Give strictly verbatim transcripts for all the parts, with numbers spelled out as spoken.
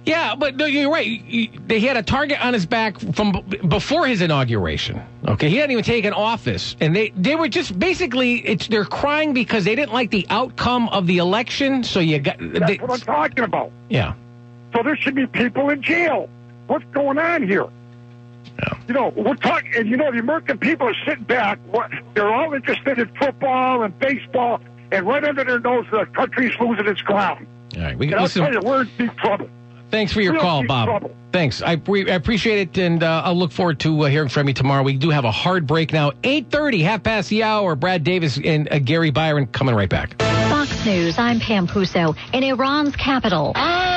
Yeah, but no, you're right. He, he had a target on his back from b- before his inauguration. Okay, he hadn't even taken office, and they, they were just basically it's they're crying because they didn't like the outcome of the election. So you got that's they, what I'm talking about. Yeah. So there should be people in jail. What's going on here? Yeah. You know, we're talking, and you know, the American people are sitting back. What, they're all interested in football and baseball, and right under their nose, the country's losing its ground. All right, we and I'll listen. tell you, we're in deep trouble. Thanks for your Real call, deep Bob. trouble. Thanks. I, pre- I appreciate it, and uh, I'll look forward to uh, hearing from you tomorrow. We do have a hard break now. eight thirty, half past the hour. Brad Davis and uh, Gary Byron coming right back. Fox News, I'm Pam Puso. In Iran's capital,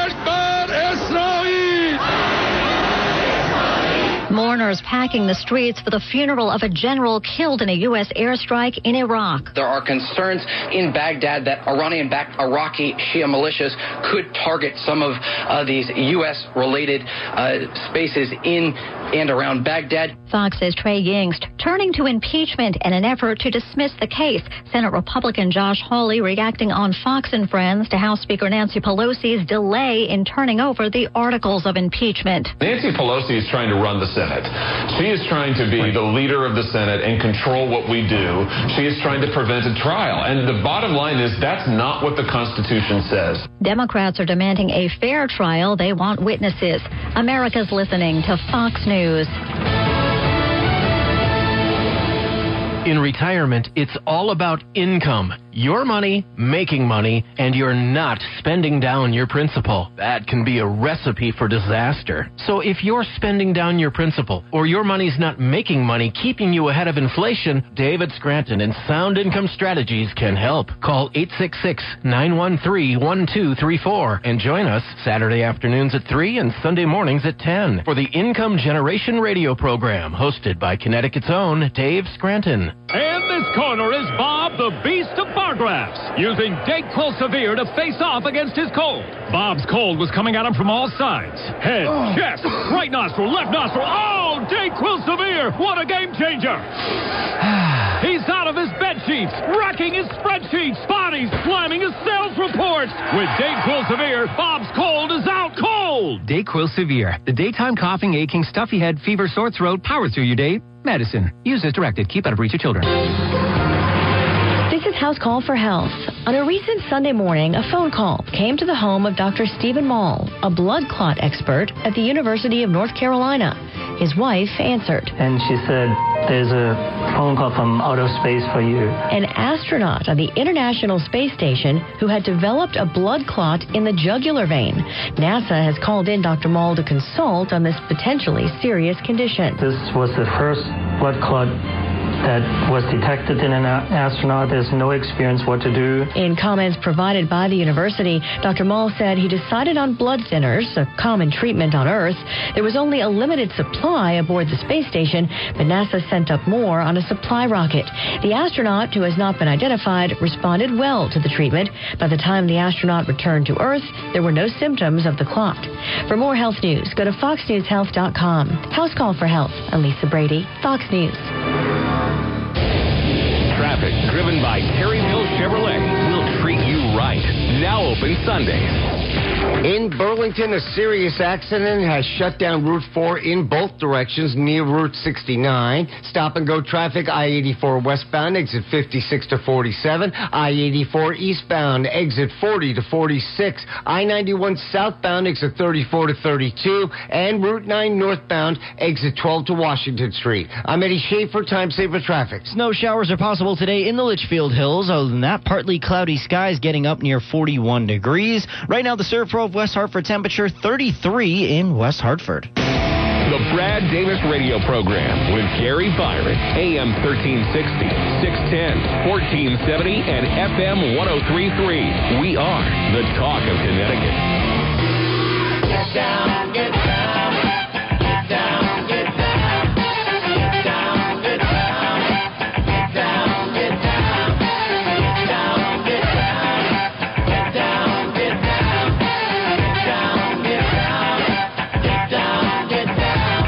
mourners packing the streets for the funeral of a general killed in a U S airstrike in Iraq. There are concerns in Baghdad that Iranian-backed Iraqi Shia militias could target some of uh, these U S-related uh, spaces in and around Baghdad. Fox says Trey Yingst turning to impeachment in an effort to dismiss the case. Senate Republican Josh Hawley reacting on Fox and Friends to House Speaker Nancy Pelosi's delay in turning over the articles of impeachment. Nancy Pelosi is trying to run the Senate. She is trying to be the leader of the Senate and control what we do. She is trying to prevent a trial. And the bottom line is that's not what the Constitution says. Democrats are demanding a fair trial. They want witnesses. America's listening to Fox News. In retirement, it's all about income. Your money, making money, and you're not spending down your principal. That can be a recipe for disaster. So if you're spending down your principal, or your money's not making money, keeping you ahead of inflation, David Scranton and Sound Income Strategies can help. Call eight six six, nine one three, one two three four and join us Saturday afternoons at three and Sunday mornings at ten for the Income Generation Radio program, hosted by Connecticut's own Dave Scranton. And this corner is Bob, the Beast of Bar Graphs, using Dayquil Severe to face off against his cold. Bob's cold was coming at him from all sides. Head, oh. chest, right nostril, left nostril. Oh, Dayquil Severe! What a game changer! He's out of his bed sheets, wrecking his spreadsheets, bodies slamming his sales reports. With Dayquil Severe, Bob's cold is out cold. Dayquil Severe, the daytime coughing, aching, stuffy head, fever, sore throat, powers through your day. Medicine. Use as directed. Keep out of reach of children. This is House Call for Health. On a recent Sunday morning, a phone call came to the home of Doctor Stephen Mall, a blood clot expert at the University of North Carolina. His wife answered. And she said, there's a phone call from outer space for you. An astronaut on the International Space Station who had developed a blood clot in the jugular vein. NASA has called in Doctor Mall to consult on this potentially serious condition. This was the first blood clot that was detected in an astronaut. There's no experience what to do. In comments provided by the university, Doctor Mall said he decided on blood thinners, a common treatment on Earth. There was only a limited supply aboard the space station, but NASA sent up more on a supply rocket. The astronaut, who has not been identified, responded well to the treatment. By the time the astronaut returned to Earth, there were no symptoms of the clot. For more health news, go to fox news health dot com. House Call for Health. I'm Lisa Brady, Fox News. Traffic driven by Terryville Chevrolet will treat you right. Now open Sundays. In Burlington, a serious accident has shut down Route four in both directions near Route sixty-nine. Stop-and-go traffic, I eighty-four westbound, exit fifty-six to forty-seven. I eighty-four eastbound, exit forty to forty-six. I ninety-one southbound, exit thirty-four to thirty-two. And Route nine northbound, exit twelve to Washington Street. I'm Eddie Schaefer, Time Saver Traffic. Snow showers are possible today in the Litchfield Hills. Other than that, partly cloudy skies getting up near forty-one degrees. Right now, the Servpro of West Hartford temperature thirty-three in West Hartford. The Brad Davis Radio Program with Gary Byron, A M thirteen sixty, six ten, fourteen seventy, and F M one oh three point three. We are the talk of Connecticut. Get down, get down, get down, get down, get down, get down, get down, get down, get down, get down, get down, get down, get down, get down, get down, get down.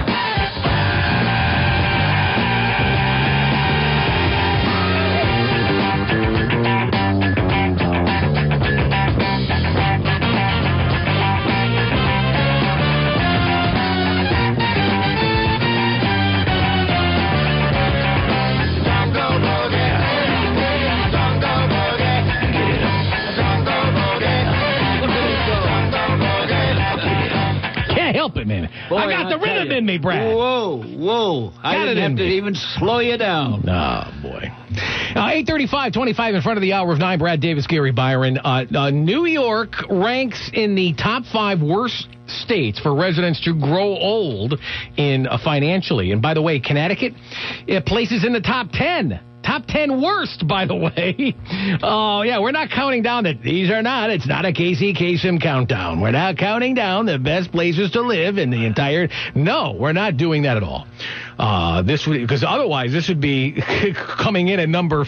help it, man. Boy, I got I'll the tell rhythm you. in me, Brad. Whoa, whoa. I Got it didn't in have to me. even slow you down. Oh, boy. Uh, eight thirty-five, twenty-five in front of the hour of nine. Brad Davis, Gary Byron. Uh, uh, New York ranks in the top five worst states for residents to grow old in uh, financially. And by the way, Connecticut, it places in the top ten. Top ten worst, by the way. Oh, yeah, we're not counting down that these are not. It's not a Casey Kasem countdown. We're not counting down the best places to live in the entire. No, we're not doing that at all. Uh, this would, because otherwise this would be coming in at number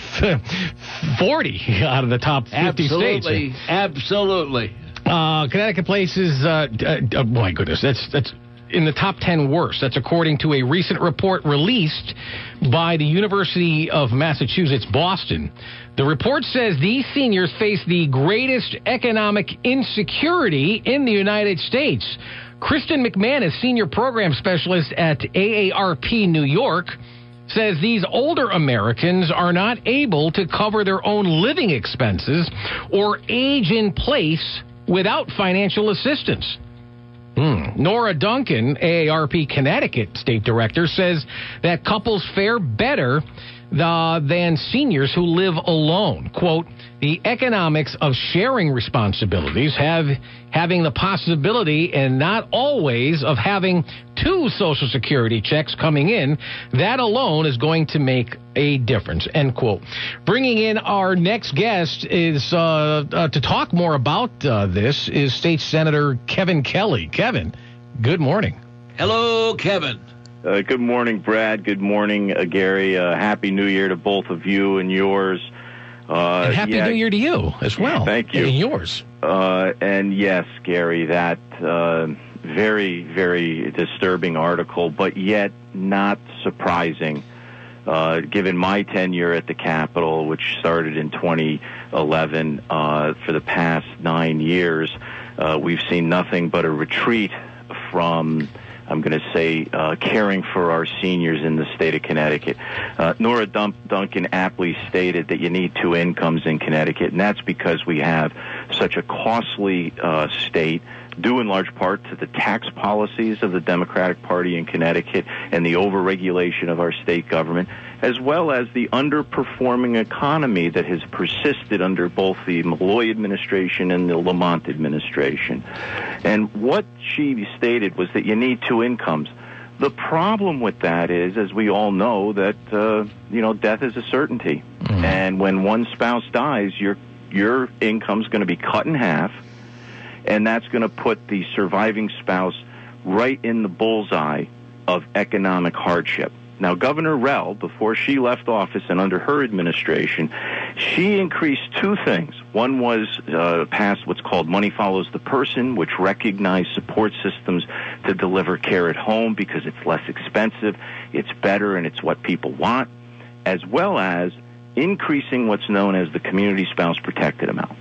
forty out of the top fifty Absolutely. states. Absolutely. Uh, Connecticut places, uh, uh, oh my goodness, that's that's in the top ten worst. That's according to a recent report released by the University of Massachusetts, Boston. The report says these seniors face the greatest economic insecurity in the United States. Kristen McManus, senior program specialist at A A R P New York, says these older Americans are not able to cover their own living expenses or age in place without financial assistance. Hmm. Nora Duncan, A A R P Connecticut State Director, says that couples fare better uh, than seniors who live alone. Quote, the economics of sharing responsibilities, have having the possibility and not always of having two Social Security checks coming in, that alone is going to make a difference, end quote. Bringing in our next guest is uh, uh, to talk more about uh, this is State Senator Kevin Kelly. Kevin, good morning. Hello, Kevin. Uh, good morning, Brad. Good morning, uh, Gary. Uh, Happy New Year to both of you and yours. Uh, And Happy yeah, New Year to you as well. Thank you. And yours. Uh, and yes, Gary, that uh, very, very disturbing article, but yet not surprising. Uh, given my tenure at the Capitol, which started in twenty eleven, uh, for the past nine years, uh, we've seen nothing but a retreat from, I'm going to say, uh, caring for our seniors in the state of Connecticut. Uh, Nora Dun- Duncan aptly stated that you need two incomes in Connecticut, and that's because we have such a costly uh, state, due in large part to the tax policies of the Democratic Party in Connecticut and the overregulation of our state government, as well as the underperforming economy that has persisted under both the Malloy administration and the Lamont administration. And what she stated was that you need two incomes. The problem with that is, as we all know, that uh, you know, death is a certainty. Mm-hmm. And when one spouse dies, your your income's going to be cut in half, and that's going to put the surviving spouse right in the bullseye of economic hardship. Now, Governor Rell, before she left office and under her administration, she increased two things. One was uh, passed what's called Money Follows the Person, which recognized support systems to deliver care at home because it's less expensive, it's better, and it's what people want, as well as increasing what's known as the Community Spouse Protected Amount.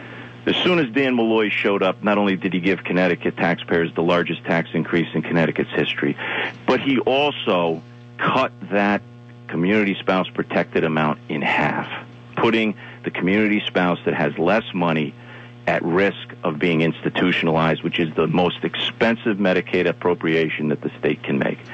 As soon as Dan Malloy showed up, not only did he give Connecticut taxpayers the largest tax increase in Connecticut's history, but he also cut that Community Spouse Protected Amount in half, putting the community spouse that has less money at risk of being institutionalized, which is the most expensive Medicaid appropriation that the state can make.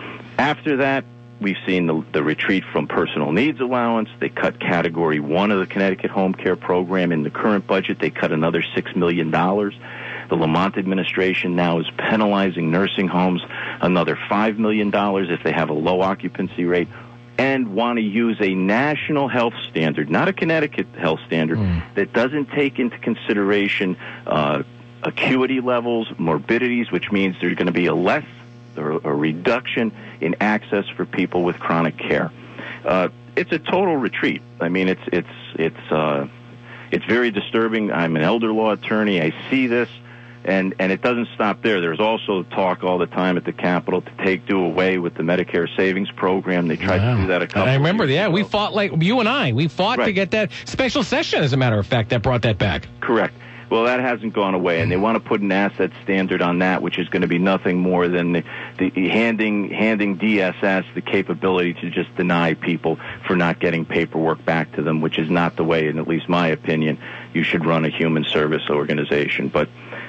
After that, we've seen the, the retreat from personal needs allowance. They cut Category one of the Connecticut Home Care Program. In the current budget, they cut another six million dollars. The Lamont administration now is penalizing nursing homes another five million dollars if they have a low occupancy rate, and want to use a national health standard, not a Connecticut health standard, mm. that doesn't take into consideration uh, acuity levels, morbidities, which means there's going to be a less or a reduction in access for people with chronic care. Uh, it's a total retreat. I mean, it's it's it's uh, it's very disturbing. I'm an elder law attorney. I see this, and and it doesn't stop there. There's also talk all the time at the Capitol to take do away with the Medicare Savings Program. They tried wow. to do that a couple. I remember. Of years yeah, ago. we fought like you and I. We fought right. to get that special session. As a matter of fact, that brought that back. Correct. Well, that hasn't gone away, and they want to put an asset standard on that, which is going to be nothing more than the, the handing handing D S S the capability to just deny people for not getting paperwork back to them, which is not the way, in at least my opinion, you should run a human service organization. But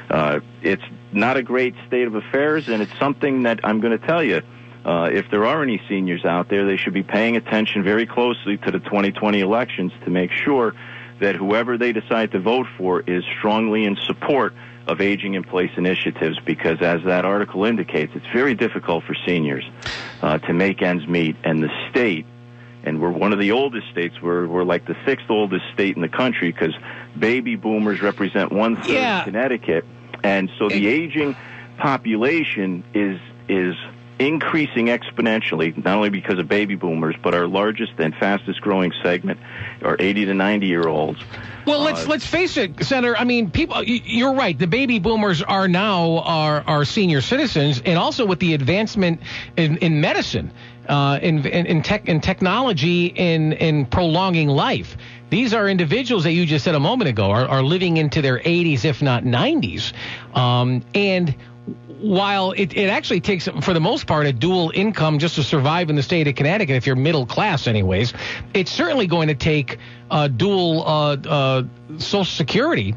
uh, it's not a great state of affairs, and it's something that I'm going to tell you. Uh, if there are any seniors out there, they should be paying attention very closely to the twenty twenty elections to make sure that whoever they decide to vote for is strongly in support of aging-in-place initiatives, because as that article indicates, it's very difficult for seniors uh, to make ends meet, and the state, and we're one of the oldest states, we're, we're like the sixth oldest state in the country, because baby boomers represent one-third Yeah. of Connecticut, and so the aging population is is increasing exponentially, not only because of baby boomers, but our largest and fastest growing segment are eighty to ninety year olds. Well, let's Uh, let's face it, Senator. I mean, people. y- You're right. The baby boomers are now our our senior citizens, and also with the advancement in, in medicine, uh, in in in, tech, in technology, in in prolonging life. These are individuals that you just said a moment ago are, are living into their eighties, if not nineties, um, and. While it, it actually takes, for the most part, a dual income just to survive in the state of Connecticut, if you're middle class anyways, it's certainly going to take uh, dual uh, uh, Social Security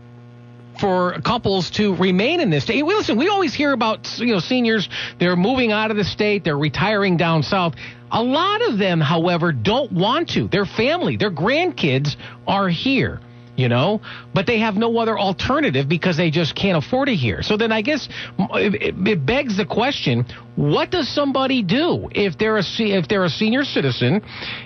for couples to remain in this state. We, listen, we always hear about, you know, seniors, they're moving out of the state, they're retiring down south. A lot of them, however, don't want to. Their family, their grandkids are here. You know, but they have no other alternative because they just can't afford it here. So then I guess it, it begs the question: what does somebody do if they're a if they're a senior citizen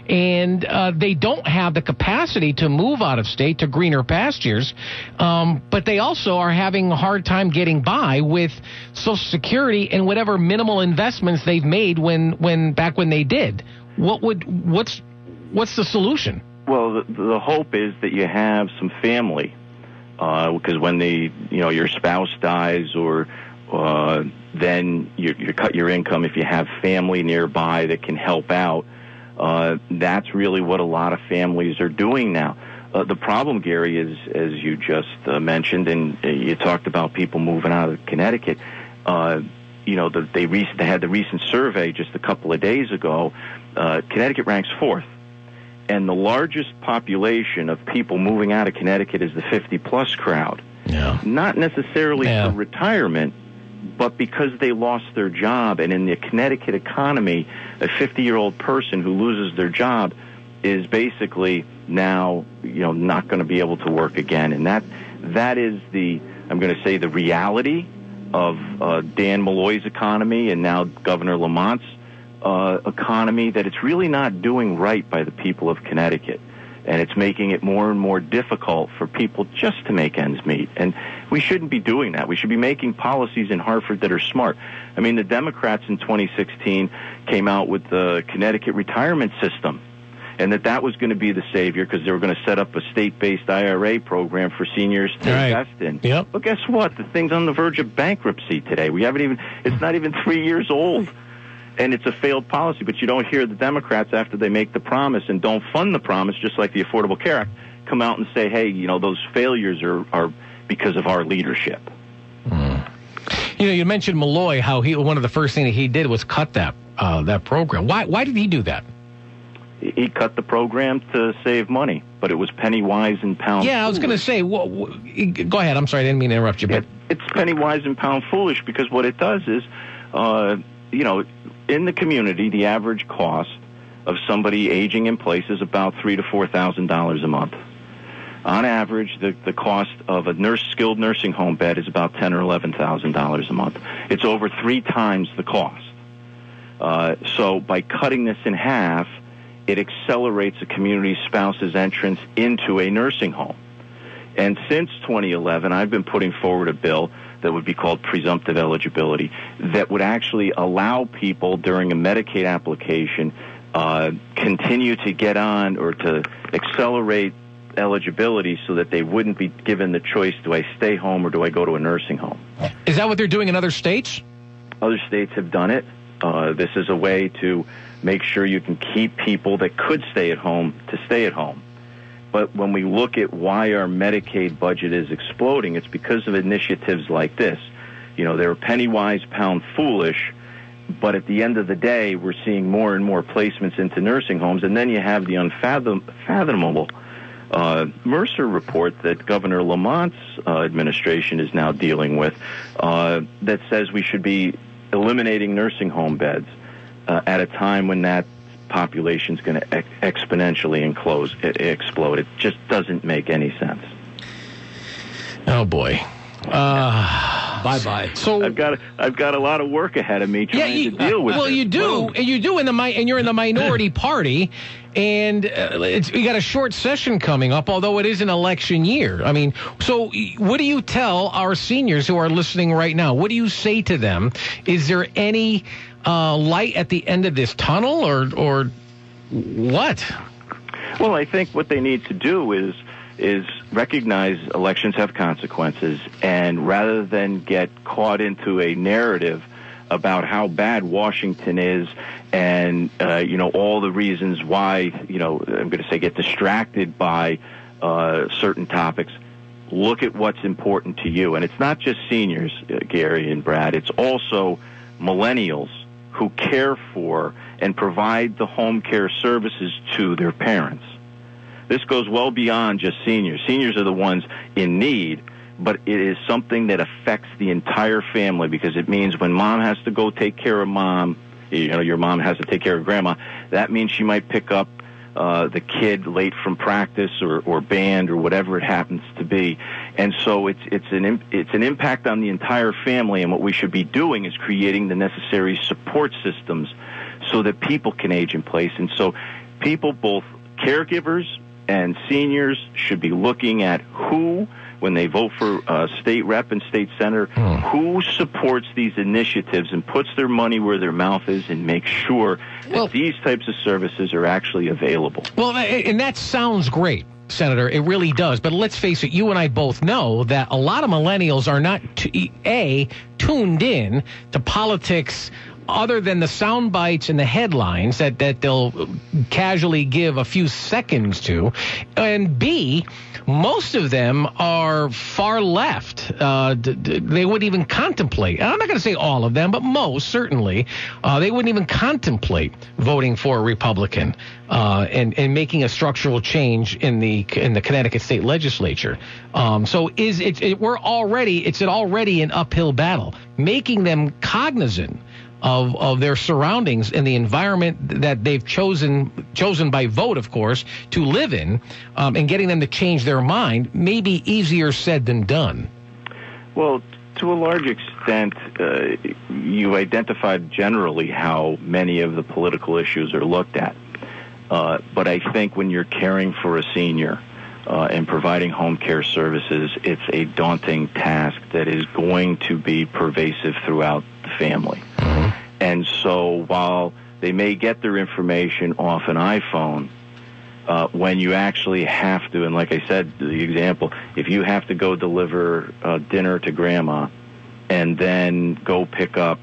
and uh, they don't have the capacity to move out of state to greener pastures, um, but they also are having a hard time getting by with Social Security and whatever minimal investments they've made when when back when they did? What would what's what's the solution? Well, the, the hope is that you have some family, uh, because when the you know your spouse dies, or uh, then you, you cut your income. If you have family nearby that can help out, uh, that's really what a lot of families are doing now. Uh, the problem, Gary, is as you just uh, mentioned, and uh, you talked about people moving out of Connecticut. Uh, you know, the, they, rec- they had the recent survey just a couple of days ago. Uh, Connecticut ranks fourth. And the largest population of people moving out of Connecticut is the fifty-plus crowd. Yeah. Not necessarily Yeah. for retirement, but because they lost their job. And in the Connecticut economy, a fifty-year-old person who loses their job is basically now, you know, not going to be able to work again. And that that is the, I'm going to say, the reality of uh, Dan Malloy's economy and now Governor Lamont's Uh, economy, that it's really not doing right by the people of Connecticut, and it's making it more and more difficult for people just to make ends meet. And we shouldn't be doing that. We should be making policies in Hartford that are smart. I mean, the Democrats in twenty sixteen came out with the Connecticut retirement system, and that that was going to be the savior because they were going to set up a state-based I R A program for seniors to Right. invest in. Yep. But guess what? The thing's on the verge of bankruptcy today. We haven't even, it's not even three years old. And it's a failed policy, but you don't hear the Democrats, after they make the promise and don't fund the promise, just like the Affordable Care Act, come out and say, hey, you know, those failures are, are because of our leadership. Mm. You know, you mentioned Malloy, how he one of the first things that he did was cut that uh, that program. Why Why did he do that? He cut the program to save money, but it was penny wise and pound Yeah, I was going to say, wh- wh- go ahead. I'm sorry, I didn't mean to interrupt you. But It's penny wise and pound foolish, because what it does is, uh, you know, in the community, the average cost of somebody aging in place is about three to four thousand dollars a month. On average, the the cost of a nurse skilled nursing home bed is about ten or eleven thousand dollars a month. It's over three times the cost. Uh, so by cutting this in half, it accelerates a community spouse's entrance into a nursing home. And since twenty eleven, I've been putting forward a bill that would be called presumptive eligibility, that would actually allow people during a Medicaid application uh, continue to get on or to accelerate eligibility so that they wouldn't be given the choice, do I stay home or do I go to a nursing home? Is that what they're doing in other states? Other states have done it. Uh, this is a way to make sure you can keep people that could stay at home to stay at home. But when we look at why our Medicaid budget is exploding, it's because of initiatives like this. You know, they're penny wise, pound foolish, but at the end of the day, we're seeing more and more placements into nursing homes, and then you have the unfathomable uh, Mercer report that Governor Lamont's uh, administration is now dealing with uh, that says we should be eliminating nursing home beds uh, at a time when that population is going to ex- exponentially enclose, e- explode. It just doesn't make any sense. Oh, boy. Uh, bye bye. So I've got I've got a lot of work ahead of me trying yeah, you, to deal with. Well, this. you do, and you do in the mi- and you're in the minority party, and uh, it's, we got a short session coming up. Although it is an election year, I mean, so what do you tell our seniors who are listening right now? What do you say to them? Is there any uh, light at the end of this tunnel, or or what? Well, I think what they need to do is. is recognize elections have consequences, and rather than get caught into a narrative about how bad Washington is and, uh, you know, all the reasons why, you know, I'm going to say get distracted by uh, certain topics, look at what's important to you. And it's not just seniors, uh, Gary and Brad, it's also millennials who care for and provide the home care services to their parents. This goes well beyond just seniors. Seniors are the ones in need, but it is something that affects the entire family because it means when mom has to go take care of mom, you know, your mom has to take care of grandma, that means she might pick up uh, the kid late from practice or, or band or whatever it happens to be. And so it's, it's, an, it's an impact on the entire family, and what we should be doing is creating the necessary support systems so that people can age in place. And so people, both caregivers and seniors, should be looking at who, when they vote for uh, state rep and state senator, mm. who supports these initiatives and puts their money where their mouth is and makes sure that well, these types of services are actually available. Well, and that sounds great, Senator. It really does. But let's face it, you and I both know that a lot of millennials are not, t- A, tuned in to politics other than the sound bites and the headlines that, that they'll casually give a few seconds to, and B, most of them are far left. Uh, d- d- they wouldn't even contemplate. I'm not going to say all of them, but most, certainly, uh, they wouldn't even contemplate voting for a Republican uh, and, and making a structural change in the in the Connecticut state legislature. Um, so is it, it, we're already, it's an already an uphill battle, making them cognizant Of, of their surroundings and the environment that they've chosen chosen by vote, of course, to live in, um, and getting them to change their mind may be easier said than done. Well, to a large extent, uh, you identified generally how many of the political issues are looked at. Uh, but I think when you're caring for a senior uh, and providing home care services, it's a daunting task that is going to be pervasive throughout the family. And so while they may get their information off an iPhone, uh, when you actually have to, and like I said, the example, if you have to go deliver uh, dinner to grandma and then go pick up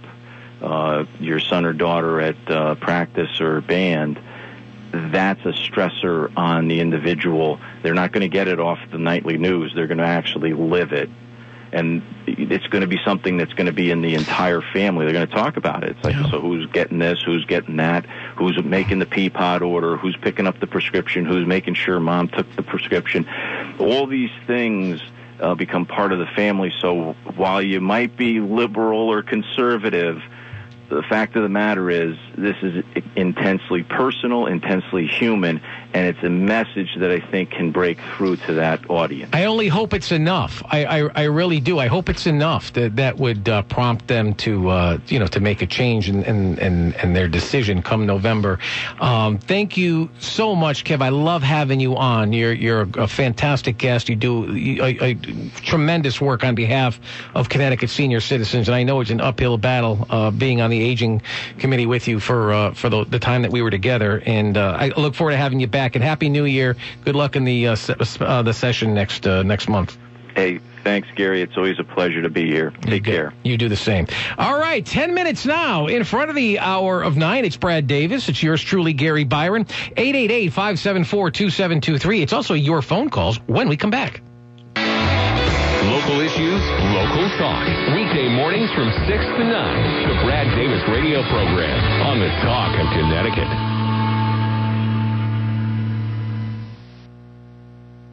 uh, your son or daughter at uh, practice or band, that's a stressor on the individual. They're not going to get it off the nightly news. They're going to actually live it. And it's going to be something that's going to be in the entire family. They're going to talk about it. It's like, yeah. So who's getting this? Who's getting that? Who's making the P P O D order? Who's picking up the prescription? Who's making sure mom took the prescription? All these things uh, become part of the family. So while you might be liberal or conservative, the fact of the matter is this is intensely personal, intensely human, and it's a message that I think can break through to that audience. I only hope it's enough. I, I, I really do. I hope it's enough that that would uh, prompt them to, uh, you know, to make a change in, in, in, in their decision come November. Um, thank you so much, Kev. I love having you on. You're you're a fantastic guest. You do you, a, a tremendous work on behalf of Connecticut senior citizens, and I know it's an uphill battle uh, being on the aging committee with you for uh, for the, the time that we were together. And uh, I look forward to having you back. And Happy New Year. Good luck in the uh, se- uh, the session next uh, next month. Hey, thanks, Gary. It's always a pleasure to be here. Take you care. You do the same. All right, ten minutes now in front of the hour of nine. It's Brad Davis. It's yours truly, Gary Byron. eight eight eight, five seven four, two seven two three. It's also your phone calls when we come back. Local issues, local talk. Weekday mornings from six to nine. The Brad Davis radio program on the Talk of Connecticut.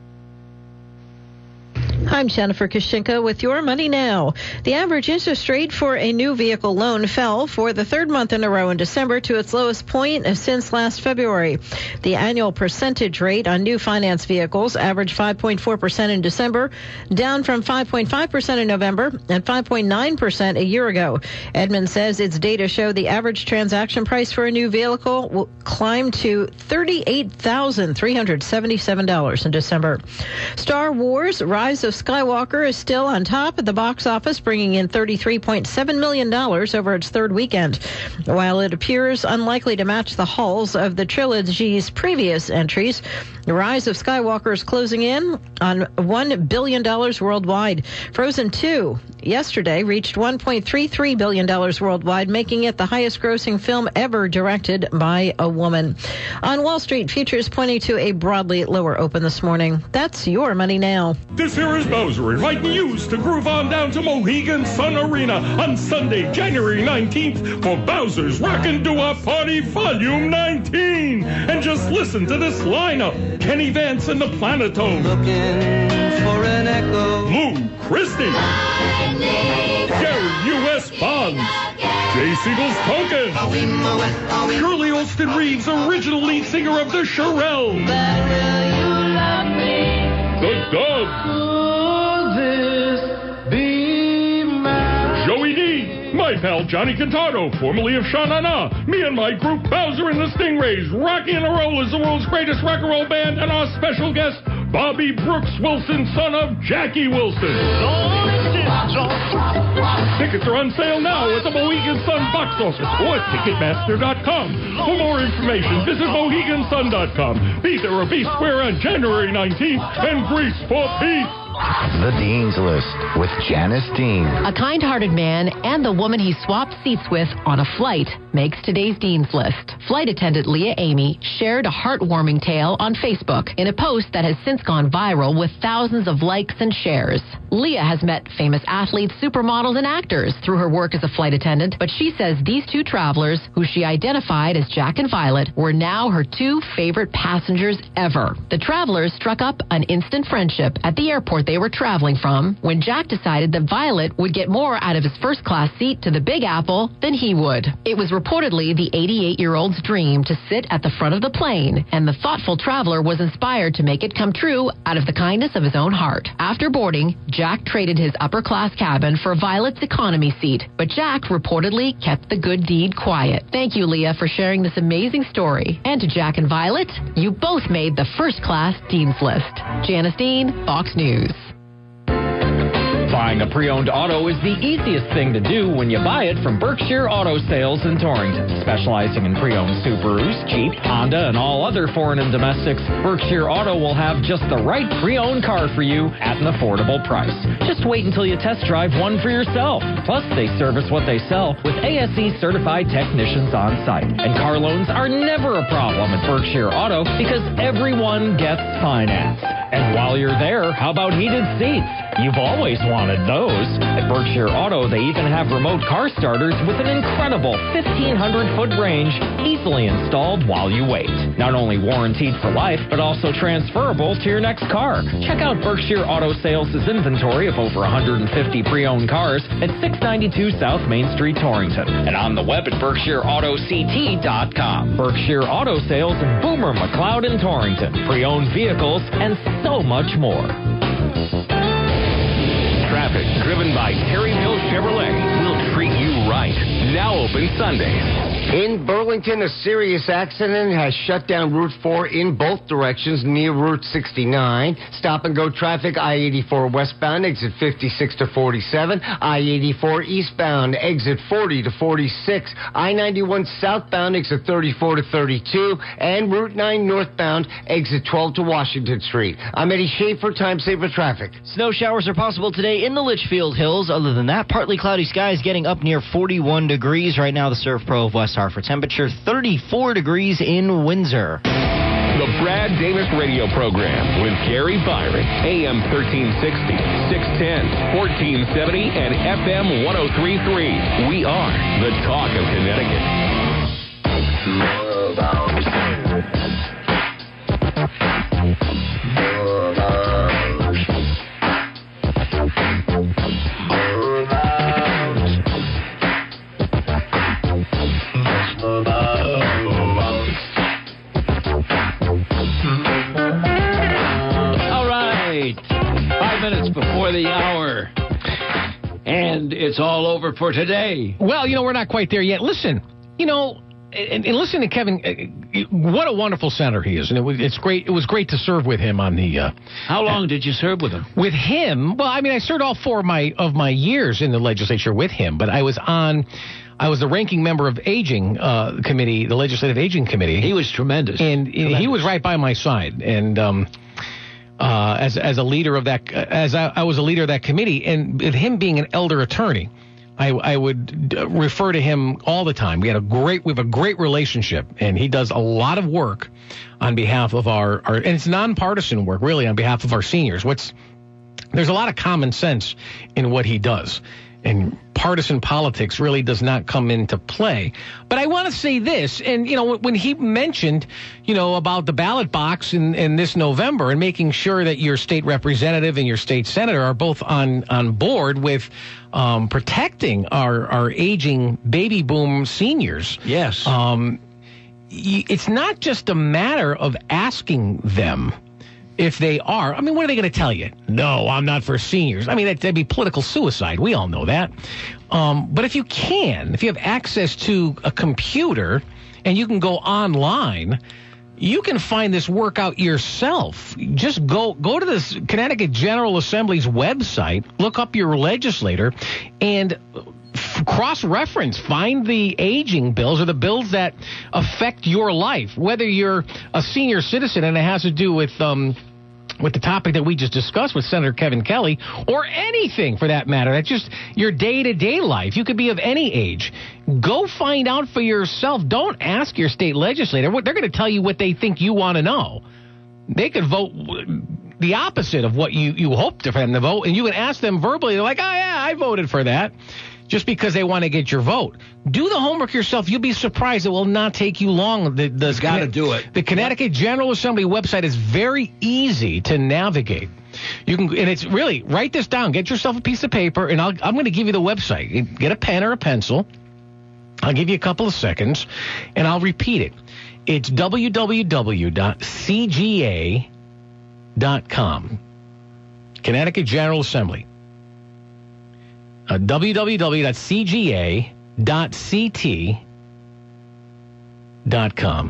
I'm Jennifer Kashinka with Your Money Now. The average interest rate for a new vehicle loan fell for the third month in a row in December to its lowest point since last February. The annual percentage rate on new finance vehicles averaged five point four percent in December, down from five point five percent in November and five point nine percent a year ago. Edmunds says its data show the average transaction price for a new vehicle will climb to thirty-eight thousand three hundred seventy-seven dollars in December. Star Wars Rise of Skywalker is still on top at the box office, bringing in thirty-three point seven million dollars over its third weekend. While it appears unlikely to match the hauls of the trilogy's previous entries, The Rise of Skywalker is closing in on one billion dollars worldwide. Frozen two yesterday reached one point three three billion dollars worldwide, making it the highest grossing film ever directed by a woman. On Wall Street, futures pointing to a broadly lower open this morning. That's Your Money Now. This here is Bowser inviting you to groove on down to Mohegan Sun Arena on Sunday, January nineteenth for Bowser's Rockin' Doo-Wop Party Volume nineteen. And just listen to this lineup. Kenny Vance and the Planetones. Looking for an echo. Lou Christie. Gary U S Bonds. Jay Siegel's Token. Shirley Olston Reeves, original lead singer of the Shirelles. The Dogs. Joey D. My pal Johnny Cantado, formerly of Sha Na Na. Me and my group Bowser and the Stingrays. Rocky and a Roll is the world's greatest rock and roll band, and our special guest, Bobby Brooks Wilson, son of Jackie Wilson. Tickets are on sale now at the Mohegan Sun box office or Ticketmaster dot com. For more information, visit Mohegan Sun dot com. Be there or be square on January nineteenth, and Grease for Peace. The Dean's List with Janice Dean. A kind-hearted man and the woman he swapped seats with on a flight makes today's Dean's List. Flight attendant Leah Amy shared a heartwarming tale on Facebook in a post that has since gone viral with thousands of likes and shares. Leah has met famous athletes, supermodels, and actors through her work as a flight attendant, but she says these two travelers, who she identified as Jack and Violet, were now her two favorite passengers ever. The travelers struck up an instant friendship at the airport they were traveling from when Jack decided that Violet would get more out of his first-class seat to the Big Apple than he would. It was reportedly the eighty-eight-year-old's dream to sit at the front of the plane, and the thoughtful traveler was inspired to make it come true out of the kindness of his own heart. After boarding, Jack traded his upper-class cabin for Violet's economy seat, but Jack reportedly kept the good deed quiet. Thank you, Leah, for sharing this amazing story. And to Jack and Violet, you both made the first-class Dean's List. Janice Dean, Fox News. Buying a pre-owned auto is the easiest thing to do when you buy it from Berkshire Auto Sales in Torrington. Specializing in pre-owned Subarus, Jeep, Honda, and all other foreign and domestics, Berkshire Auto will have just the right pre-owned car for you at an affordable price. Just wait until you test drive one for yourself. Plus, they service what they sell with A S E certified technicians on site. And car loans are never a problem at Berkshire Auto because everyone gets financed. And while you're there, how about heated seats? You've always wanted those. At Berkshire Auto, they even have remote car starters with an incredible fifteen hundred foot range, easily installed while you wait. Not only warranted for life, but also transferable to your next car. Check out Berkshire Auto Sales' inventory of over one hundred fifty pre-owned cars at six ninety-two South Main Street, Torrington, and on the web at Berkshire Auto C T dot com. Berkshire Auto Sales, Boomer McLeod in Torrington. Pre-owned vehicles and so much more. Traffic driven by Terryville Chevrolet will treat you right. Now open Sundays. In Burlington, a serious accident has shut down Route four in both directions near Route sixty-nine. Stop-and-go traffic, I eighty-four westbound, exit fifty-six to forty-seven. I eighty-four eastbound, exit forty to forty-six. I ninety-one southbound, exit thirty-four to thirty-two. And Route nine northbound, exit twelve to Washington Street. I'm Eddie Schaefer, Time Saver Traffic. Snow showers are possible today in the Litchfield Hills. Other than that, partly cloudy skies getting up near forty-one degrees. Right now, the Surf Pro of West Hartford temperature thirty-four degrees in Windsor. The Brad Davis Radio Program with Gary Byron, A M thirteen sixty, six ten, fourteen seventy, and F M one oh three point three. We are the talk of Connecticut. it's all over for today. Well, you know, we're not quite there yet. Listen, you know, and, and listen to Kevin. Uh, what a wonderful senator he is, and it was, it's great. It was great to serve with him on the. Uh, How long uh, did you serve with him? With him, well, I mean, I served all four of my of my years in the legislature with him, but I was on. I was the ranking member of Aging uh, Committee, the Legislative Aging Committee. He was tremendous, and tremendous. he was right by my side, and. Um, Uh, as as a leader of that, as I, I was a leader of that committee, and with him being an elder attorney, I, I would refer to him all the time. We had a great, we have a great relationship, and he does a lot of work on behalf of our, our and it's nonpartisan work, really, on behalf of our seniors. What's there's a lot of common sense in what he does, and partisan politics really does not come into play. But I want to say this, and, you know, when he mentioned, you know, about the ballot box in, in this November and making sure that your state representative and your state senator are both on, on board with um, protecting our, our aging baby boom seniors. Yes. Um, it's not just a matter of asking them if they are. I mean, what are they going to tell you? No, I'm not for seniors. I mean, that'd be political suicide. We all know that. Um, but if you can, if you have access to a computer and you can go online, you can find this work out yourself. Just go go to the Connecticut General Assembly's website, look up your legislator, and f- cross-reference. Find the aging bills or the bills that affect your life, whether you're a senior citizen and it has to do with um, with the topic that we just discussed with Senator Kevin Kelly, or anything for that matter. That's just your day-to-day life. You could be of any age. Go find out for yourself. Don't ask your state legislator. They're going to tell you what they think you want to know. They could vote the opposite of what you, you hoped for them to vote, and you can ask them verbally. They're like, oh, yeah, I voted for that, just because they want to get your vote. Do the homework yourself. You'll be surprised. It will not take you long. The, the, you got to do it. The Connecticut General Assembly website is very easy to navigate. You can, and it's really, write this down. Get yourself a piece of paper, and I'll, I'm going to give you the website. Get a pen or a pencil. I'll give you a couple of seconds, and I'll repeat it. It's w w w dot c g a dot com. Connecticut General Assembly. Uh, w w w dot c g a dot c t dot com.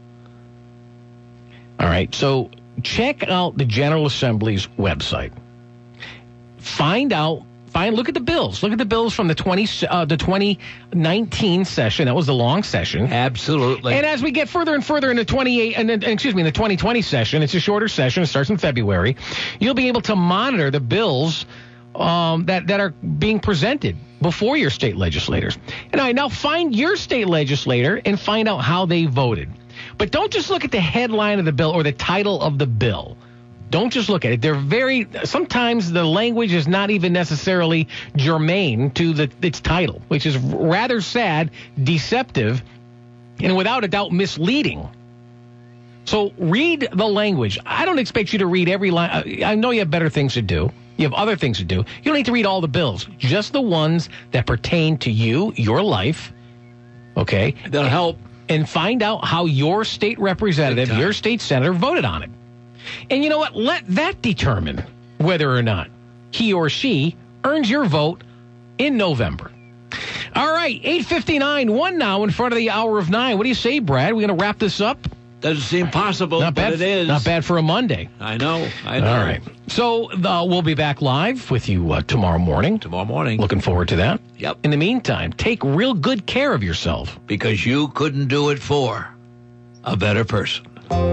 All right, so check out the General Assembly's website. Find out, find, look at the bills. Look at the bills from the twenty uh, the twenty nineteen session. That was the long session. Absolutely. And as we get further and further in the twenty-eight, and then, excuse me, in the twenty twenty session, it's a shorter session. It starts in February. You'll be able to monitor the bills Um, that, that are being presented before your state legislators. And I now find your state legislator and find out how they voted. But don't just look at the headline of the bill or the title of the bill. Don't just look at it. They're very, sometimes the language is not even necessarily germane to the its title, which is rather sad, deceptive, and without a doubt misleading. So read the language. I don't expect you to read every line. I know you have better things to do. You have other things to do. You don't need to read all the bills, just the ones that pertain to you, your life, okay? That'll help. And find out how your state representative, your state senator voted on it. And you know what? Let that determine whether or not he or she earns your vote in November. All right, eight fifty-nine, one now in front of the hour of nine. What do you say, Brad? We're going to wrap this up? Doesn't seem possible, not bad, but it is. Not bad for a Monday. I know, I know. All right. So uh, we'll be back live with you uh, tomorrow morning. Tomorrow morning. Looking forward to that. Yep. In the meantime, take real good care of yourself. Because you couldn't do it for a better person.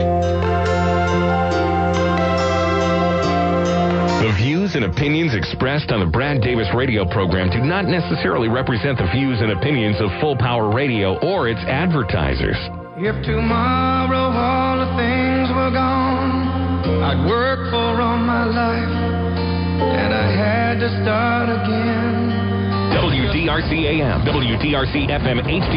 The views and opinions expressed on the Brad Davis radio program do not necessarily represent the views and opinions of Full Power Radio or its advertisers. If tomorrow all the things were gone, I'd work for all my life, and I had to start again. W D R C A M, W D R C F M H D